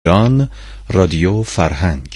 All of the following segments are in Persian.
ایران رادیو فرهنگ.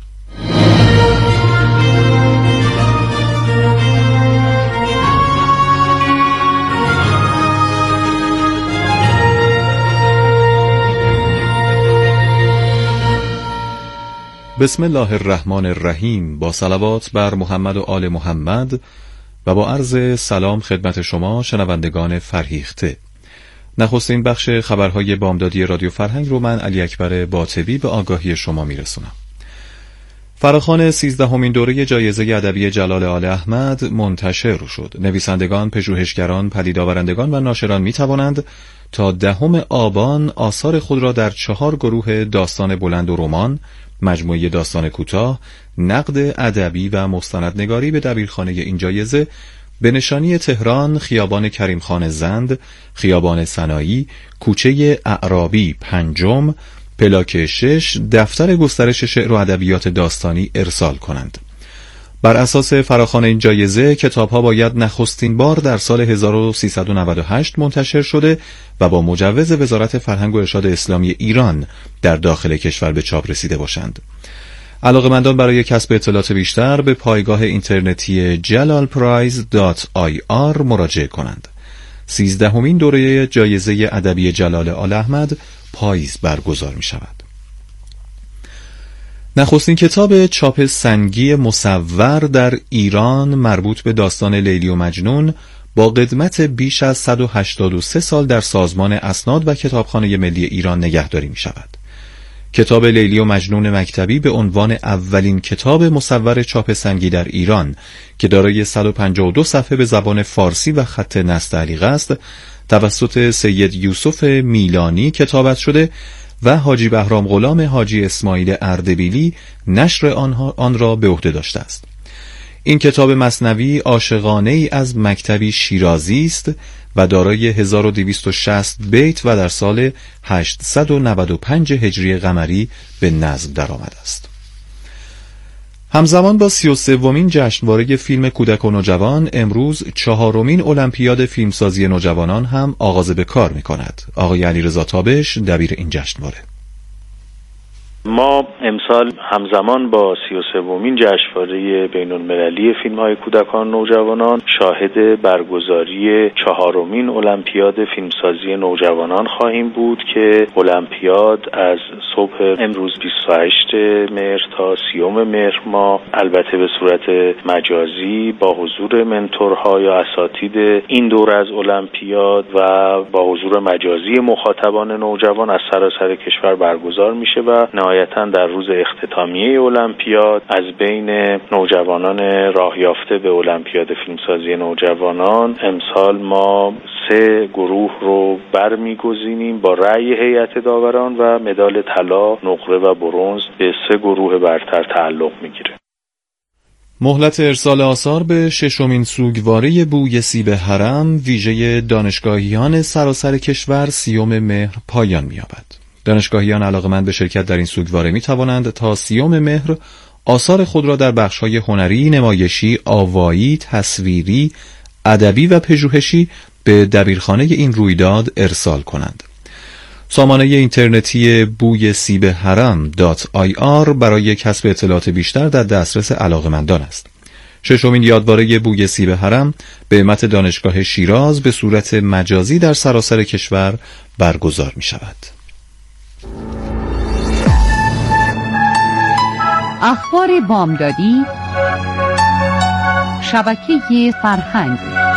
بسم الله الرحمن الرحیم. با صلوات بر محمد و آل محمد و با عرض سلام خدمت شما شنوندگان فرهیخته. نخستین بخش خبرهای بامدادی رادیو فرهنگ رو من علی اکبر باطبی به آگاهی شما میرسونم. فراخوان 13مین دوره جایزه ادبی جلال آل احمد منتشر شد. نویسندگان، پژوهشگران، پدیدآورندگان و ناشران می توانند تا 10 آبان آثار خود را در 4 گروه داستان بلند و رمان، مجموعه داستان کوتاه، نقد ادبی و مستندنگاری به دبیرخانه این جایزه به نشانی تهران، خیابان کریم خان زند، خیابان سنایی، کوچه اعرابی 5، پلاک 6، دفتر گسترش شعر و ادبیات داستانی ارسال کنند. بر اساس فراخوان این جایزه کتاب‌ها باید نخستین بار در سال 1398 منتشر شده و با مجوز وزارت فرهنگ و ارشاد اسلامی ایران در داخل کشور به چاپ رسیده باشند. علاقه‌مندان برای کسب اطلاعات بیشتر به پایگاه اینترنتی jalalprize.ir مراجعه کنند. 13مین دوره جایزه ادبی جلال آل احمد پاییز برگزار می شود. نخستین کتاب چاپ سنگی مصور در ایران مربوط به داستان لیلی و مجنون با قدمت بیش از 183 سال در سازمان اسناد و کتابخانه ملی ایران نگهداری می شود. کتاب لیلی و مجنون مکتبی به عنوان اولین کتاب مصور چاپ سنگی در ایران که دارای 152 صفحه به زبان فارسی و خط نستعلیق است، توسط سید یوسف میلانی کتابت شده و حاجی بهرام غلام حاجی اسماعیل اردبیلی نشر آن را به عهده داشته است. این کتاب مثنوی عاشقانه ای از مکتبی شیرازی است و دارای 1260 بیت و در سال 895 هجری قمری به نظم درآمده است. همزمان با 33مین جشنواره فیلم کودک و نوجوان، امروز 4مین المپیاد فیلمسازی نوجوانان هم آغاز به کار می‌کند. آقای علیرضا تابش دبیر این جشنواره: ما امسال همزمان با 33مین جشنواره بین‌المللی فیلم‌های کودکان و نوجوانان شاهد برگزاری 4مین المپیاد فیلمسازی نوجوانان خواهیم بود که المپیاد از صبح امروز 28 مهر تا 30 مهر ماه، البته به صورت مجازی با حضور منتورها یا اساتید این دوره از المپیاد و با حضور مجازی مخاطبان نوجوان از سراسر کشور برگزار میشه و نهایتاً در روز اختتامیه المپیاد از بین نوجوانان راه یافته به المپیاد فیلمسازی نوجوانان امسال ما 3 گروه رو برمیگزینیم با رأی هیئت داوران و مدال طلا، نقره و برنز به 3 گروه برتر تعلق میگیره. مهلت ارسال آثار به 6مین سوگواره بوی سیب حرم ویژه دانشگاهیان سراسر کشور 30 مهر پایان می‌یابد. دانشگاهیان علاقه‌مند به شرکت در این سوگواره می توانند تا 30 مهر آثار خود را در بخش‌های هنری، نمایشی، آوایی، تصویری، ادبی و پژوهشی به دبیرخانه این رویداد ارسال کنند. سامانه اینترنتی بوی سیب حرم.ir برای کسب اطلاعات بیشتر در دسترس علاقه‌مندان است. 6مین یادواره بوی سیب حرم به همت دانشگاه شیراز به صورت مجازی در سراسر کشور برگزار می شود. اخبار بامدادی، شبکه فرهنگ.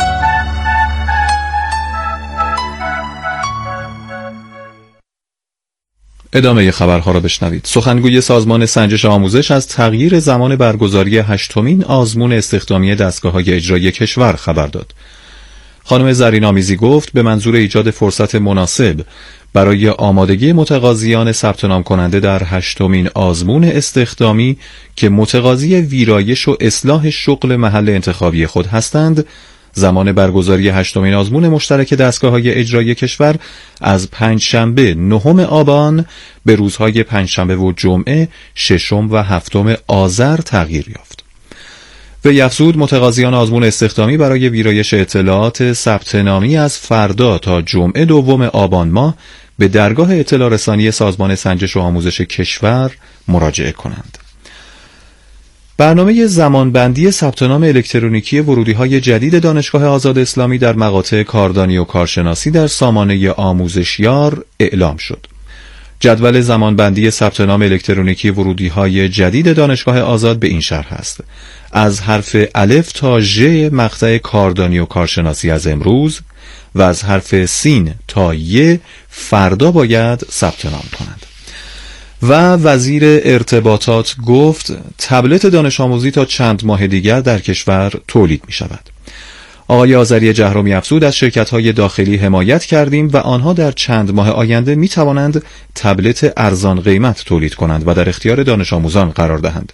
ادامه خبرها را بشنوید. سخنگوی سازمان سنجش آموزش از تغییر زمان برگزاری 8مین آزمون استخدامی دستگاه‌های اجرایی کشور خبر داد. خانم زرین آمیزی گفت به منظور ایجاد فرصت مناسب برای آمادگی متقاضیان ثبت نام کننده در 8مین آزمون استخدامی که متقاضی ویرایش و اصلاح شغل محل انتخابی خود هستند، زمان برگزاری 8مین آزمون مشترک دستگاه‌های اجرایی کشور از پنجشنبه 9 آبان به روزهای پنجشنبه و جمعه 6 و 7 آذر تغییر یافت. وی افزود متقاضیان آزمون استخدامی برای ویرایش اطلاعات ثبت نامی از فردا تا جمعه 2 آبان ماه به درگاه اطلاع رسانی سازمان سنجش و آموزش کشور مراجعه کنند. برنامه زمانبندی ثبت نام الکترونیکی ورودی‌های جدید دانشگاه آزاد اسلامی در مقاطع کاردانی و کارشناسی در سامانه آموزشیار اعلام شد. جدول زمانبندی ثبت نام الکترونیکی ورودی‌های جدید دانشگاه آزاد به این شرح است: از حرف الف تا ژ مقطع کاردانی و کارشناسی از امروز و از حرف سین تا ی فردا باید ثبت نام کنند. و وزیر ارتباطات گفت تبلت دانش آموزی تا چند ماه دیگر در کشور تولید می شود. آقای آذری جهرومی افزود از شرکت‌های داخلی حمایت کردیم و آنها در چند ماه آینده می توانند تبلت ارزان قیمت تولید کنند و در اختیار دانش آموزان قرار دهند.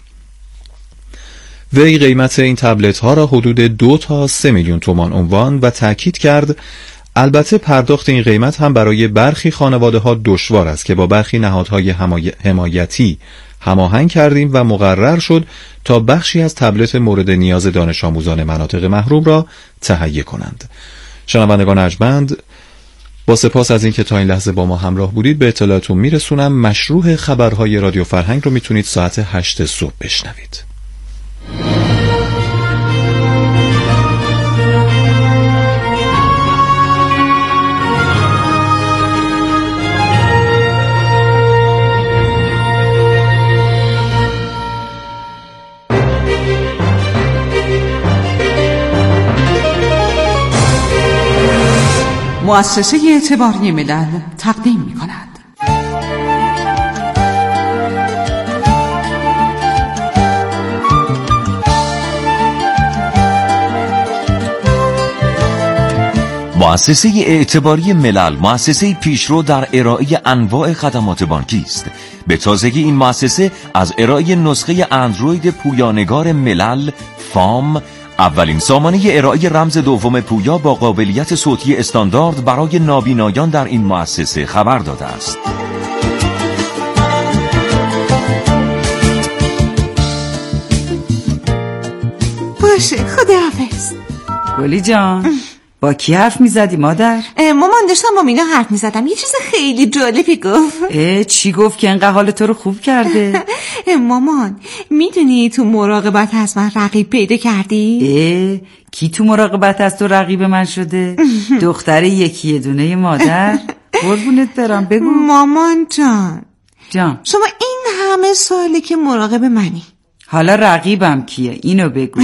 وی قیمت این تبلت ها را حدود 2 تا 3 میلیون تومان عنوان و تأکید کرد البته پرداخت این قیمت هم برای برخی خانواده ها دشوار است که با برخی نهادهای حمایتی هماهنگ کردیم و مقرر شد تا بخشی از تبلت مورد نیاز دانش آموزان مناطق محروم را تهیه کنند. شنوندگان ارجمند، با سپاس از اینکه تا این لحظه با ما همراه بودید به اطلاعتون میرسونم مشروع خبرهای رادیو فرهنگ رو میتونید ساعت 8 صبح بشنوید. مؤسسه اعتباری ملل تقدیم می‌کند. مؤسسه اعتباری ملل مؤسسه پیشرو در ارائه انواع خدمات بانکی است. به تازگی این مؤسسه از ارائه نسخه اندروید پویانگار ملل فام، اولین سامانه ارائه رمز دوم پویا با قابلیت صوتی استاندارد برای نابینایان در این مؤسسه خبر داده است. باشه، خداحافظ. گلی جان، با کی حرف میزدی مادر؟ مامان داشتم با مینا حرف میزدم، یه چیز خیلی جالبی گفت. چی گفت که اینقدر حال تو رو خوب کرده؟ مامان میدونی تو مراقبت از من رقیب پیدا کردی؟ کی تو مراقبت از تو رقیب من شده؟ دختر یکی دونه مادر؟ قربونت برم، بگو. مامان جان شما این همه ساله که مراقب منی، حالا رقیبم کیه؟ اینو بگو.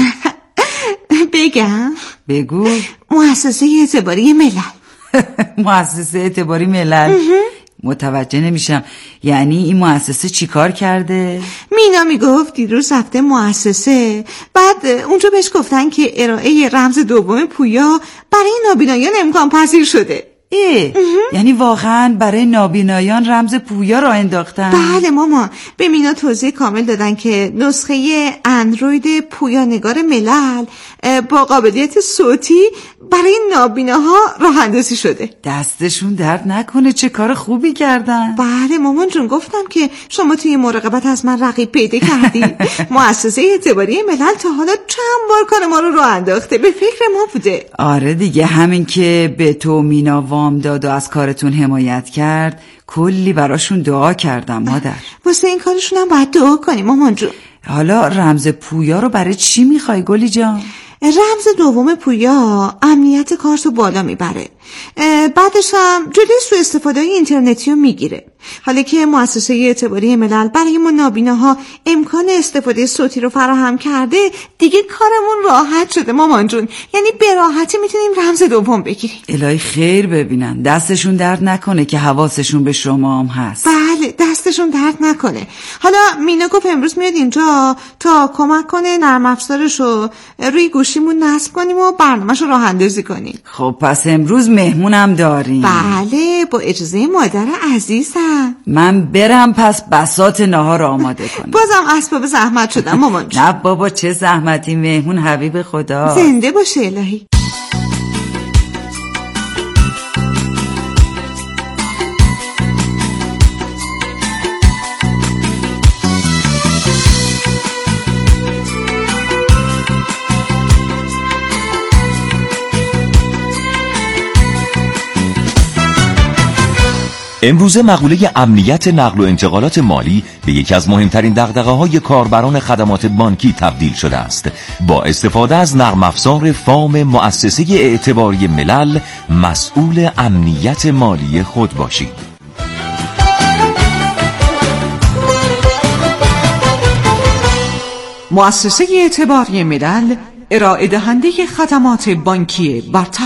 بگم؟ بگو. مؤسسه اعتباری ملل. مؤسسه اعتباری ملل؟ متوجه نمیشم، یعنی این مؤسسه چی کار کرده؟ مینا میگفت دیروز رفته مؤسسه، بعد اونجا بهش گفتن که ارائه رمز دوم پویا برای نابینایان امکان پذیر شده. یعنی واقعا برای نابینایان رمز پویا را انداختن؟ بله ماما، به مینا توضیح کامل دادن که نسخه اندروید پویانگار ملل با قابلیت صوتی برای نابیناها راه اندازی شده. دستشون درد نکنه، چه کار خوبی کردن. بله مامان جون، گفتم که شما توی مراقبت از من رقیب پیدا کردی. مؤسسه اعتباری ملل تا حالا چند بار کار ما رو راه انداخته، به فکر ما بوده. آره دیگه، همین که به تو مینا وام داد و از کارتون حمایت کرد، کلی براشون دعا کردم مادر. واسه این کارشون هم باید دعا کنیم مامان جون. حالا رمز پویا رو برای چی میخوای گلی جان؟ رمز دوم پویا امنیت کارتو بالا میبره، بعدش هم جلوی سوء استفاده اینترنتی رو میگیره. حالا که مؤسسه اعتباری ملل برای ما نابیناها امکان استفاده صوتی رو فراهم کرده، دیگه کارمون راحت شده مامان جون، یعنی به راحتی میتونیم رمز دوم بگیریم. الهی خیر ببینن، دستشون درد نکنه که حواسشون به شما هم هست. بله، دستشون درد نکنه. حالا مینا گفت امروز میاد اینجا تا کمک کنه نرم افزارشو روی گوشیمون نصب کنیم و برنامه‌شو راه اندازی کنیم. خب پس امروز مهمونم داریم. بله، با اجازه مادر عزیزم. من برم پس بساط ناهار آماده کنم. بازم اسباب زحمت شدم مامان جون. نه بابا، چه زحمتی، مهمون حبیب خدا. زنده باشه الهی. امروزه مقوله امنیت نقل و انتقالات مالی به یکی از مهمترین دغدغه‌های کاربران خدمات بانکی تبدیل شده است. با استفاده از نرم افزار فام مؤسسه اعتباری ملل مسئول امنیت مالی خود باشید. مؤسسه اعتباری ملل ارائه دهنده خدمات بانکی برتر.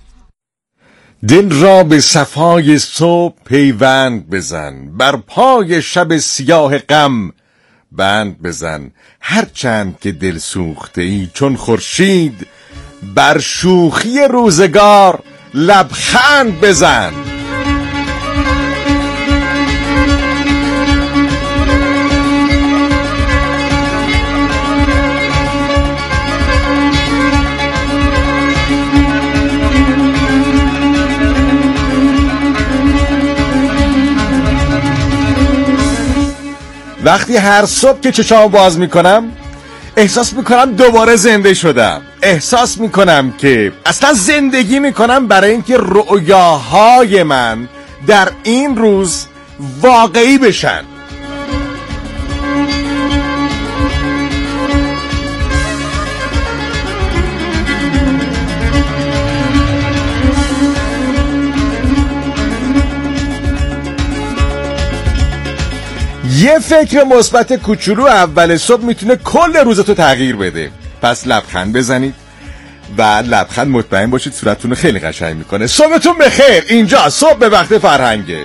دل را به صفای صبح پیوند بزن، بر پای شب سیاه غم بند بزن. هرچند که دل سوخته ای چون خورشید، بر شوخی روزگار لبخند بزن. وقتی هر صبح که چشام باز میکنم احساس میکنم دوباره زنده شدم. احساس میکنم که اصلا زندگی میکنم برای اینکه رؤیاهای من در این روز واقعی بشن. یه فکر مثبت کوچولو اول صبح میتونه کل روزتو تغییر بده. پس لبخند بزنید و لبخند مطمئن باشید صورتتون رو خیلی قشنگ میکنه. صبحتون بخیر. اینجا صبح به وقت فرهنگه.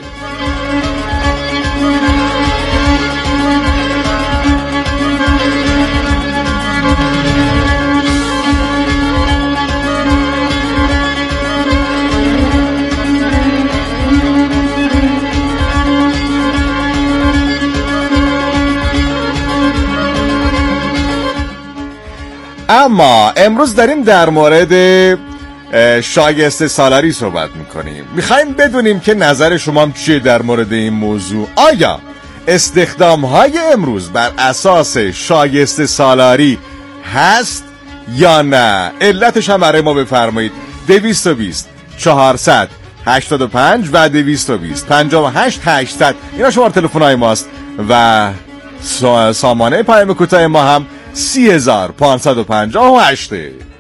اما امروز داریم در مورد شایسته سالاری صحبت میکنیم. میخوایم بدونیم که نظر شما هم چیه در مورد این موضوع. آیا استخدام‌های امروز بر اساس شایسته سالاری هست یا نه؟ علتش هم برای ما بفرمایید. 220 400 85 و 220 58 800 اینا شماره تلفن‌های ماست و سامانه پیام کوتاه ما هم 30558.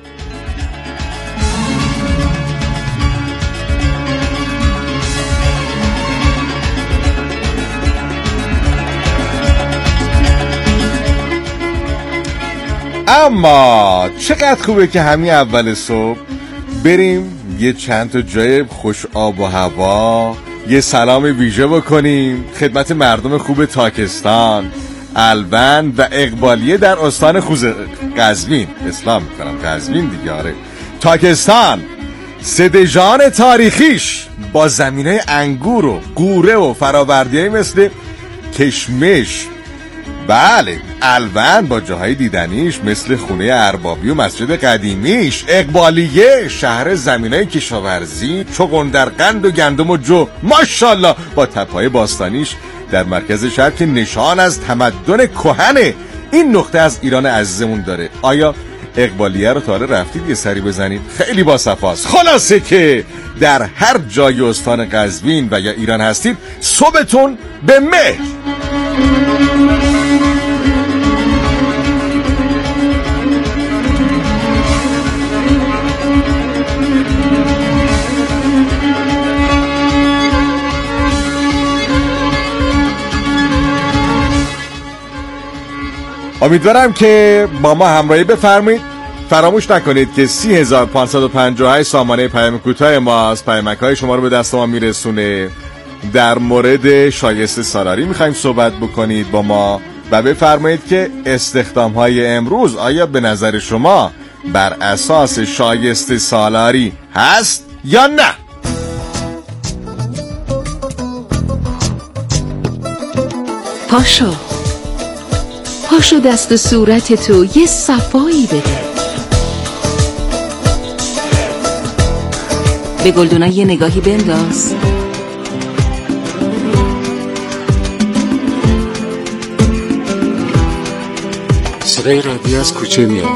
اما چقدر خوبه که همین اول صبح بریم یه چند تا جای خوش آب و هوا یه سلام ویژه بکنیم خدمت مردم خوب تاکستان، البند و اقبالیه در استان قزوین. اسلام میکنم قزوین دیگه. آره تاکستان سدجان تاریخیش با زمینه انگور و قوره و فراوردی‌های مثل کشمش. بله البند با جاهای دیدنیش مثل خونه اربابی و مسجد قدیمیش. اقبالیه شهر زمینه کشاورزی، چغندرقند و گندم و جو ماشاءالله با تپه‌های باستانیش در مرکز شهر که نشان از تمدن کهن این نقطه از ایران عزیزمون داره. آیا اقبالیه رو تا حالا رفتید یه سری بزنید؟ خیلی با صفاست. خلاصه که در هر جای استان قزوین و یا ایران هستید صبحتون به مهر. امیدوارم که با ما همراهی بفرمایید. فراموش نکنید که 30558 سامانه پیام کوتاه ماست. پیامک‌های شما رو به دست ما میرسونه. در مورد شایسته سالاری میخوایم صحبت بکنید با ما و بفرمایید که استخدام‌های امروز آیا به نظر شما بر اساس شایسته سالاری هست یا نه؟ پاشو دست و صورت تو یه صفایی بده. به گلدونا یه نگاهی بنداز. صدای رادیو از کوچه میاد.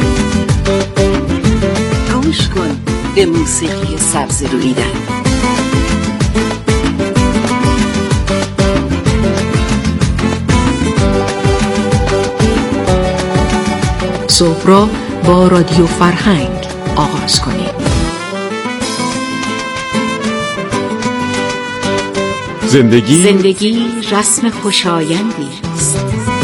گوش کن به موسیقی سبز رویدن. صبح را با رادیو فرهنگ آغاز کنید. زندگی رسم خوشایندی است.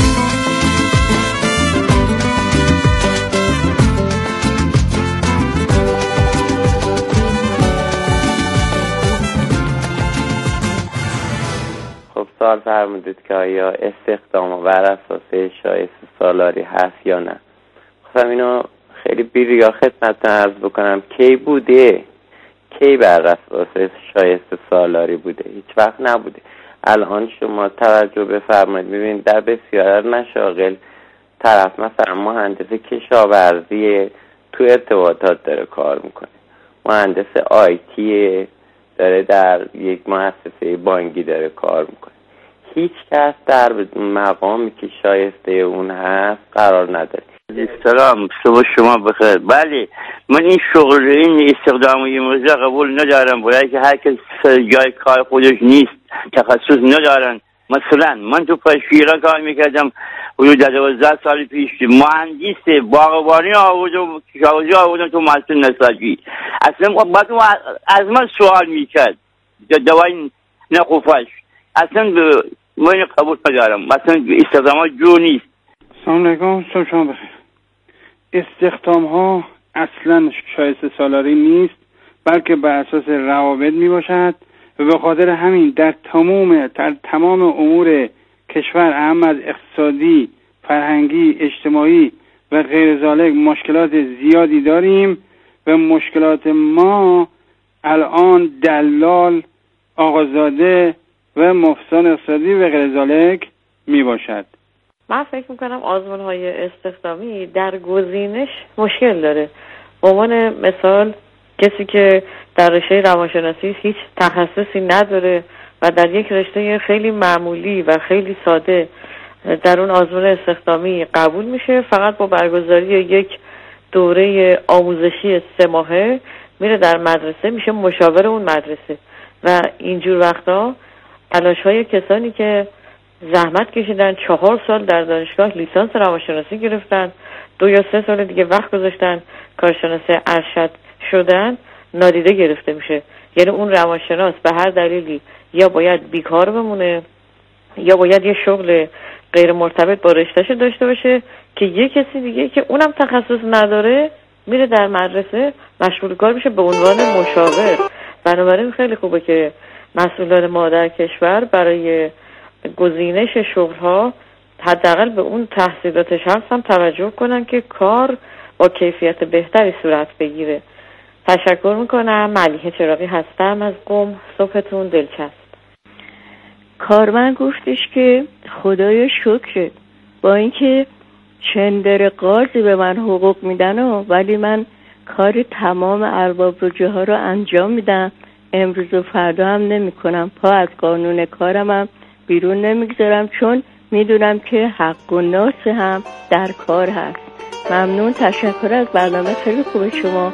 سوال فرمودید که آیا استخدام بر اساس شایسته سالاری هست یا نه. خواستم اینو خیلی بی‌ریا خدمتتون عرض بکنم. کی بوده؟ کی بر اساس شایسته سالاری بوده؟ هیچ وقت نبوده. الان شما توجه بفرمایید ببینید در بسیار از مشاغل طرف مثلا مهندس کشاورزی تو ارتباطات داره کار میکنه، مهندس آیتی داره در یک مؤسسه بانکی داره کار میکنه. هیچ کس در مقامی که شایسته اون هست قرار نداره. سلام، صبح شما بخیر. بله، من این شغل این استخدامی امروزه قبول ندارم، برای که هر کس جای کار خودش نیست، تخصص ندارن. مثلا من تو پشیران کار میکردم حدود 12 سال پیش، مهندس باغبانی آوردم، کشاورزی آوردم تو محصول نساجی. اصلا بعد از من سوال میکرد دوای نخوفش. اصلا من قبول ندارم، مثلا استخدامات جو نیست. سلام علیکم، صبح شما بخیر. استخدام ها اصلا شایسته سالاری نیست، بلکه بر اساس روابط می باشد و به خاطر همین در تمام امور کشور، اهم از اقتصادی، فرهنگی، اجتماعی و غیر ذالک مشکلات زیادی داریم و مشکلات ما الان دلال، آقازاده و مفسدان اقتصادی و غیر ذالک می باشد. من فکر میکنم آزمون‌های استخدامی در گزینش مشکل داره. به عنوان مثال کسی که در رشته روانشناسی هیچ تخصصی نداره و در یک رشته خیلی معمولی و خیلی ساده در اون آزمون استخدامی قبول میشه، فقط با برگزاری یک دوره آموزشی 3 ماهه میره در مدرسه، میشه مشاور اون مدرسه. و اینجور وقتا تلاش‌های کسانی که زحمت کشیدن، 4 سال در دانشگاه لیسانس روانشناسی گرفتن، 2 یا 3 سال دیگه وقت گذاشتن کارشناس ارشد شدن، نادیده گرفته میشه. یعنی اون روانشناس به هر دلیلی یا باید بیکار بمونه یا باید یه شغل غیر مرتبط با رشته‌اش داشته باشه که یه کسی دیگه که اونم تخصص نداره میره در مدرسه مشغول کار میشه به عنوان مشاور. بنابراین خیلی خوبه که مسئولان ما در کشور برای گزینش شغل‌ها حداقل به اون تحصیلات شخص هم توجه کنن که کار با کیفیت بهتری صورت بگیره. تشکر میکنم. ملیحه چراغی هستم از قم. صبحتون دلچسب. کارمند گفتش که خدایا شکر، با اینکه چندر قاضی به من حقوق میدن ولی من کار تمام ارباب رجوع ها رو انجام میدم، امروز و فردا هم نمی کنم، پا از قانون کارم هم بیرون نمیگذارم، چون میدونم که حق و ناس هم در کار هست. ممنون، تشکر از برنامه، خیلی خوبه شما.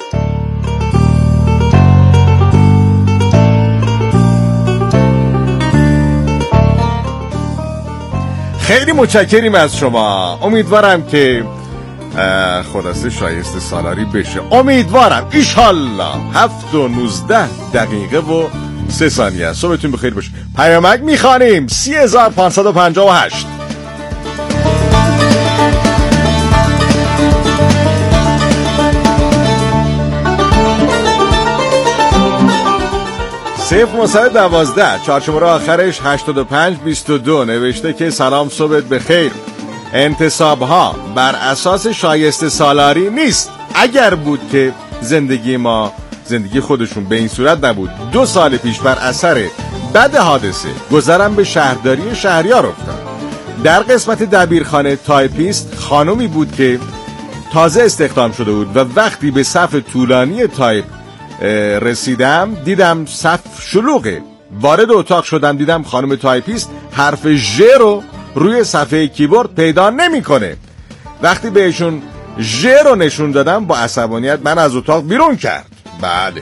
خیلی متشکریم از شما. امیدوارم که خلاصه شایسته سالاری بشه. امیدوارم ایشالله 7:19 صبحتون بخیر باشه. پیامک میخوانیم 30558. صفر 912 4 آخرش 8522 نوشته که سلام، صبحت بخیر. انتصاب ها بر اساس شایسته سالاری نیست. اگر بود که زندگی خودشون به این صورت نبود. 2 سال پیش بر اثر بد حادثه گذرم به شهرداری شهریار افتاد. در قسمت دبیرخانه تایپیست خانومی بود که تازه استخدام شده بود و وقتی به صف طولانی تایپ رسیدم دیدم صف شلوغه. وارد اتاق شدم دیدم خانم تایپیست حرف ژ رو روی صفحه کیبورد پیدا نمیکنه. وقتی بهشون ژ رو نشون دادم با عصبانیت من از اتاق بیرون کرد. بله.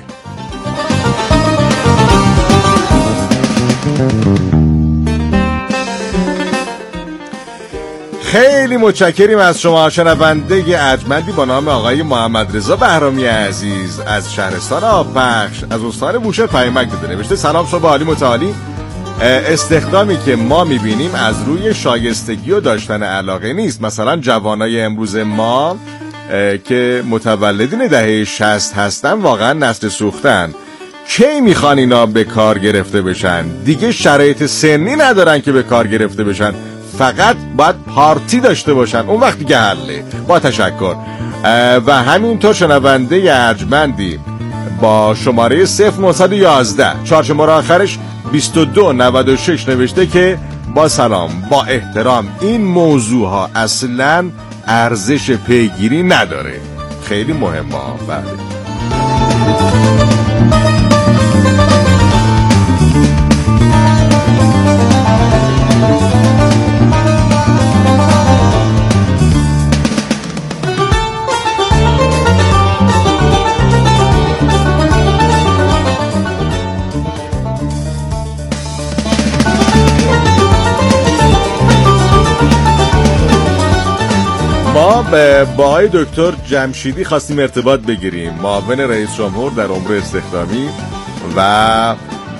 خیلی متشکریم از شما شنونده ارجمندی با نام آقای محمد رضا بهرامی عزیز از شهرستان آببخش از استان بوشهر پیامک داده. نوشته سلام صبح عالی متعالی. استخدامی که ما میبینیم از روی شایستگی و داشتن علاقه نیست. مثلا جوانای امروز ما که متولدین دهه 60 هستن واقعا نسل سوختن. کی میخوان اینا به کار گرفته بشن؟ دیگه شرایط سنی ندارن که به کار گرفته بشن، فقط باید پارتی داشته باشن، اون وقت دیگه حله. با تشکر. و همینطور شنونده ارجمندی با شماره 0911 4 شماره آخرش 2296 نوشته که با سلام با احترام این موضوع ها اصلا ارزش پیگیری نداره. خیلی مهمه. بله. ما با آقای دکتر جمشیدی خواستیم ارتباط بگیریم، معاون رئیس جمهور در امور استخدامی و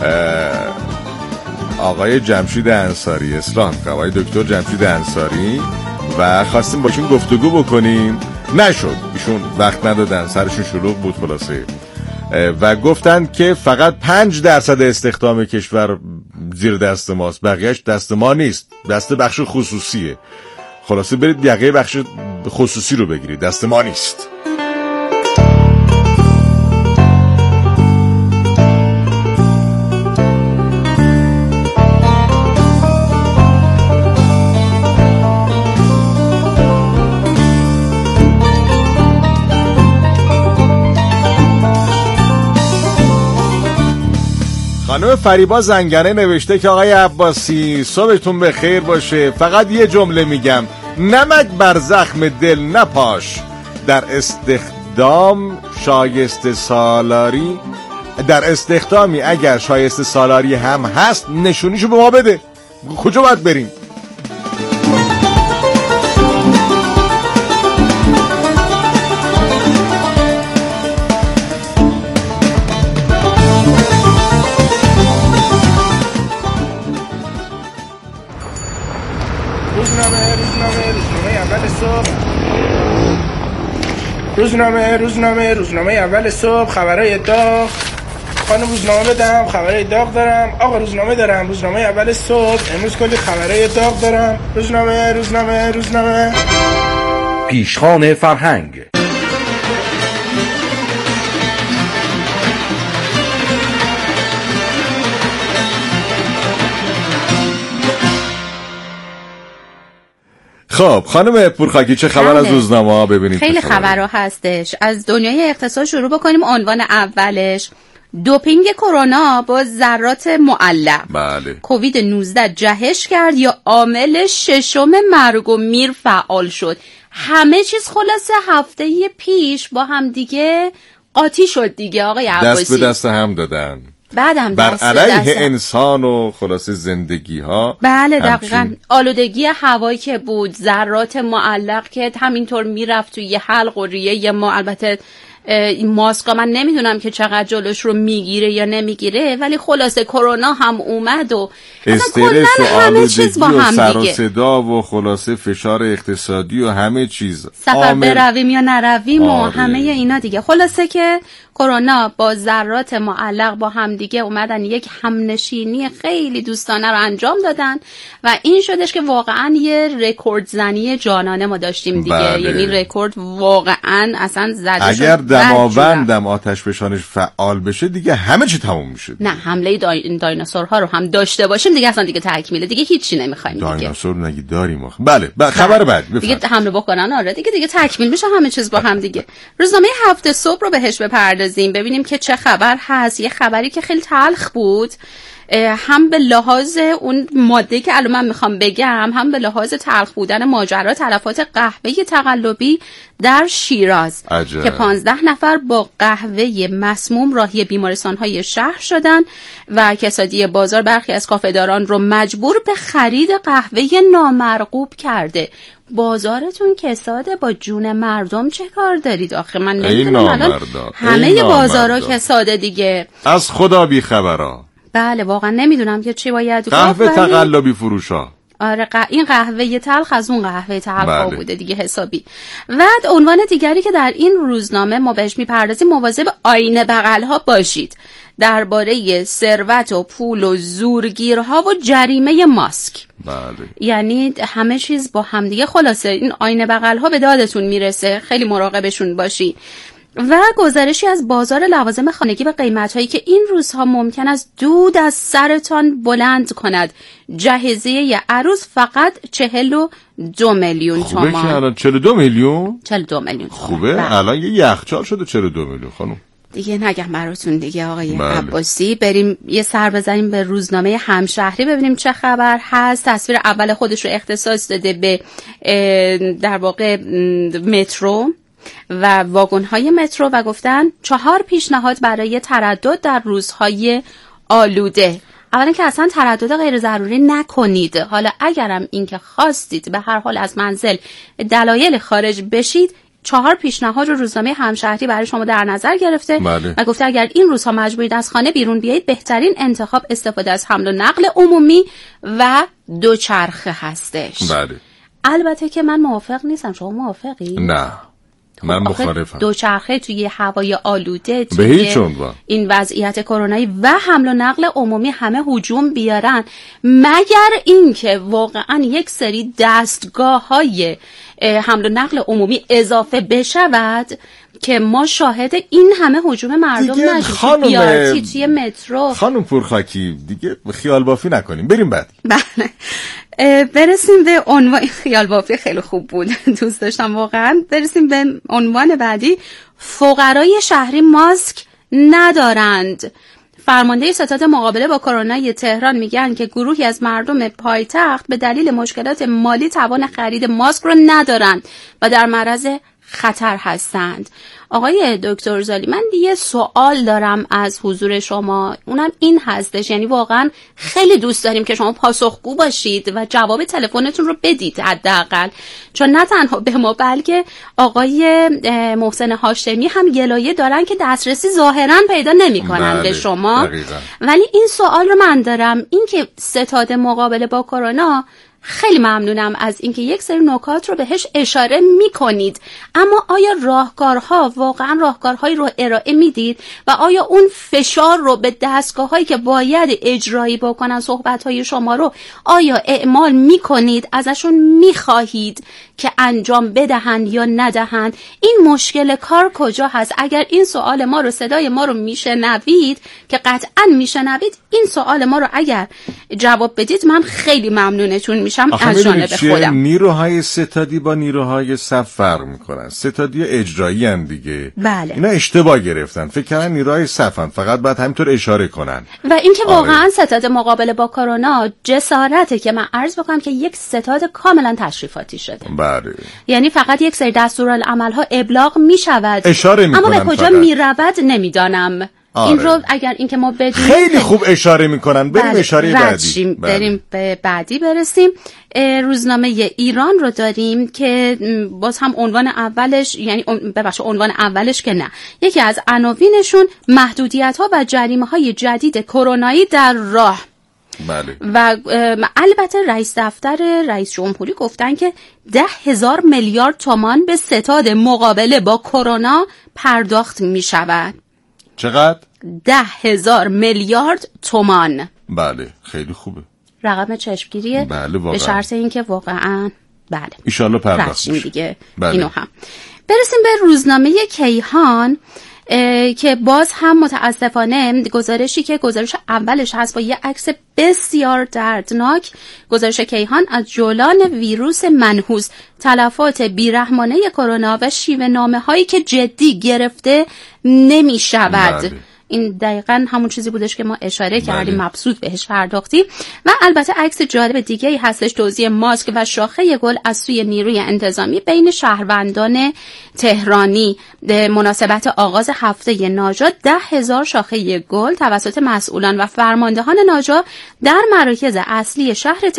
آقای جمشید انصاری اصلاح آقای دکتر جمشید انصاری و خواستیم باشون گفتگو بکنیم. نشد، ایشون وقت ندادن، سرشون شلوغ بود خلاصه، و گفتن که فقط 5% استخدام کشور زیر دست ماست، بقیهش دست ما نیست، دست بخش خصوصیه. خلاصه برید یقه بخش خصوصی رو بگیرید، دست ما نیست. خانم فریبا زنگنه نوشته که آقای عباسی صبحتون به خیر باشه، فقط یه جمله میگم، نمک بر زخم دل نپاش، در استخدام شایسته سالاری، در استخدامی اگر شایسته سالاری هم هست نشونیشو به ما بده. کجا باید بریم؟ روزنامه اول صبح خبرای داغ. خانم روزنامه بدم، خبرای داغ دارم. آقا روزنامه دارم، روزنامه اول صبح امروز کلی خبرای داغ دارم. روزنامه پیشخوان فرهنگ. خب خانم پورخاکی چه خبر از روزنامه ها؟ ببینید خیلی خبرها هستش. از دنیای اقتصاد شروع بکنیم. عنوان اولش دوپینگ کرونا با ذرات معلق. بله. کووید 19 جهش کرد یا عامل ششم مرگ و میر فعال شد. همه چیز خلاصه هفته پیش با هم دیگه قاطی شد دیگه آقای عباسی. دست به دست هم دادن. بعدم بر علیه انسان و خلاصه زندگی ها. بله دقیقاً. آلودگی هوایی که بود، ذرات معلق که همینطور میرفت توی حلق و ریه ما. البته این ماسکا من نمیدونم که چقدر جلوش رو میگیره یا نمیگیره، ولی خلاصه کرونا هم اومد و استرس و آلودگی و سر و صدا و خلاصه فشار اقتصادی و همه چیز، سفر برویم یا نرویم و همه اینا دیگه. خلاصه که کرونا با ذرات معلق با هم دیگه اومدن یک همنشینی خیلی دوستانه رو انجام دادن و این شدش که واقعا یه رکورد زنی جانانه ما داشتیم دیگه. بله. یعنی رکورد واقعا اصلا زده اگر دماوندم آتش فشانش فعال بشه دیگه همه چی تموم میشه. نه حمله دایناسورها رو هم داشته باشیم دیگه اصلا دیگه تکمیله، دیگه هیچی نمیخوایم دیگه. دایناسور نگی داریم آخه. بله خبر بعد دیگه حمله بکنن. آره دیگه تکمیل میشه همه چیز با هم دیگه. روزنامه هفته صبح رو بهش بپردازیم ببینیم که چه خبر هست. یه خبری که خیلی تلخ بود هم به لحاظ اون ماده که الان من میخوام بگم، هم به لحاظ تلخ بودن ماجرا، تلفات قهوه تقلبی در شیراز که 15 نفر با قهوه مسموم راهی بیمارستان‌های شهر شدن و کسادی بازار برخی از کافه‌داران رو مجبور به خرید قهوه نامرغوب کرده. بازارتون کساده، با جون مردم چه کار دارید آخه؟ من نمیدونم الان همه بازارها کساده دیگه، از خدا بی خبرا. بله واقعا نمیدونم که چی باید گفت. قهوه تقلبی فروشا. آره این قهوه تلخ از اون قهوه تلخ بوده دیگه حسابی. و عنوان دیگری که در این روزنامه ما بهش میپردازیم، مواظب آینه بغل‌ها باشید، درباره ثروت و پول و زورگیرها و جریمه ماسک. بله. یعنی همه چیز با همدیگه، خلاصه این آینه بغل‌ها به دادتون میرسه، خیلی مراقبشون باشی. و گزارشی از بازار لوازم خانگی به قیمت‌هایی که این روزها ممکن است دود از سرتان بلند کند. جهیزیه عروس فقط 42 میلیون تومان. خوبه که الان 42 میلیون؟ 42 میلیون تومان. خوبه. الان یه یخچال شده 42 میلیون خانم. دیگه نگم براتون دیگه آقای عباسی. بریم یه سر بزنیم به روزنامه همشهری ببینیم چه خبر هست. تصویر اول خودش رو اختصاص داده به در واقع مترو و واگن‌های مترو و گفتن 4 پیشنهاد برای تردد در روزهای آلوده. اولا که اصلا تردد غیر ضروری نکنید. حالا اگرم این که خواستید به هر حال از منزل دلایل خارج بشید، 4 پیشنهاد رو روزنامه همشهری برای شما در نظر گرفته و گفته اگر این روزها مجبورید از خانه بیرون بیایید، بهترین انتخاب استفاده از حمل و نقل عمومی و دوچرخه هستش. بله. البته که من موافق نیستم. شما موافقی؟ نه. من مخالفم. دوچرخه توی هوای آلوده، به هیچ عنوان این وضعیت کرونایی و حمل و نقل عمومی همه هجوم بیارن، مگر اینکه واقعا یک سری دستگاه‌های حمل و نقل عمومی اضافه بشود که ما شاهد این همه هجوم مردم نشیم. بیارتی توی مترو. خانم پورخاکی دیگه خیال بافی نکنیم، بریم بعد. بله. برسیم به عنوان خیال بافی خیلی خوب بود، دوست داشتم واقعا. برسیم به عنوان بعدی. فقرای شهری ماسک ندارند. فرمانده ستاد مقابله با کرونا تهران میگن که گروهی از مردم پایتخت به دلیل مشکلات مالی توان خرید ماسک رو ندارند و در معرض خطر هستند. آقای دکتر زالی، من یه سوال دارم از حضور شما، اونم این هستش، یعنی واقعا خیلی دوست داریم که شما پاسخگو باشید و جواب تلفنتون رو بدید حداقل، چون نه تنها به ما بلکه آقای محسن هاشمی هم گلایه دارن که دسترسی ظاهرا پیدا نمی‌کنن به شما. دقیقا. ولی این سوال رو من دارم، این که ستاد مقابله با کرونا، خیلی ممنونم از اینکه یک سری نکات رو بهش اشاره میکنید، اما آیا راهکارها واقعا راهکارهایی رو ارائه میدید و آیا اون فشار رو به دستگاه‌هایی که باید اجرایی بکنن صحبت‌های شما رو آیا اعمال میکنید، ازشون میخواهید که انجام بدهند یا ندهند؟ این مشکل کار کجا هست؟ اگر این سوال ما رو، صدای ما رو میشنوید که قطعا میشنوید، این سوال ما رو اگر جواب بدید من خیلی ممنونتون میشم از جانب خودم. نیروهای ستادی با نیروهای صف فرق میکنن. ستادی اجرایی هم دیگه. بله. اینا اشتباه گرفتن، فکر کردن نیروهای صفن، فقط باید همینطور اشاره کنن. و اینکه واقعا ستاد مقابله با کرونا جسارته که من عرض بکنم که یک ستاد کاملا تشریفاتی شده. بله. یعنی فقط یک سری دستورالعمل ها ابلاغ میشود، اشاره میکنن، اما به کجا میرود نمیدانم. این رو اگر اینکه ما بدونیم خیلی خوب اشاره میکنن. بریم اشاره بعدی. بریم به بعدی برسیم. روزنامه ایران رو داریم که باز هم عنوان اولش، یعنی عنوان اولش که نه، یکی از عناوینشون محدودیت ها و جریمه های جدید کرونایی در راه. بله. و البته رئیس دفتر رئیس جمهوری گفتن که 10,000 میلیارد تومان به ستاد مقابله با کرونا پرداخت می شود. چقدر؟ 10,000 میلیارد تومان. بله خیلی خوبه. رقم چشمگیریه. بله واقعا. به شرط اینکه واقعا بله ایشالله پرداخت میشه دیگه. بله. اینو هم برسیم به روزنامه کیهان که باز هم متاسفانه گزارشی که گزارش اولش هست با یه عکس بسیار دردناک، گزارش کیهان از جولان ویروس منحوس، تلفات بیرحمانه کرونا و شیوه نامه هایی که جدی گرفته نمی شود. بله. این دقیقاً همون چیزی بودش که ما اشاره کردیم، مبسوط بهش پرداختیم. و البته عکس جالب دیگه‌ای هستش، توزیع ماسک و شاخه گل از سوی نیروی انتظامی بین شهروندان تهرانی به مناسبت آغاز هفته ناجا. 10,000 شاخه گل توسط مسئولان و فرماندهان ناجا در مراکز اصلی شهر